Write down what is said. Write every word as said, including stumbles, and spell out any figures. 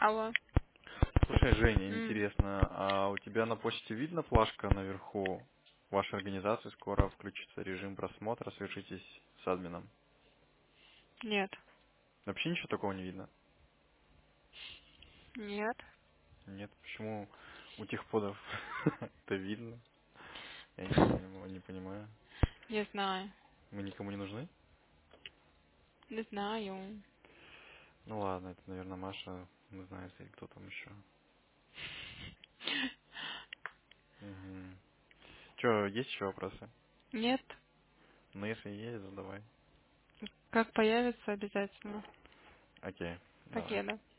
Алло. Слушай, Женя, М, интересно, а у тебя на почте видно плашка наверху? В вашей организации скоро включится режим просмотра, свяжитесь с админом. Нет. Вообще ничего такого не видно? Нет. Нет, почему у техподов это видно? Я не понимаю, не понимаю. Не знаю. Мы никому не нужны? Не знаю. Ну ладно, это, наверное, Маша, не знаю, если кто там еще. Угу. Че, есть еще вопросы? Нет. Ну, если есть, задавай. Как появится, обязательно. Окей, давай. Покеда.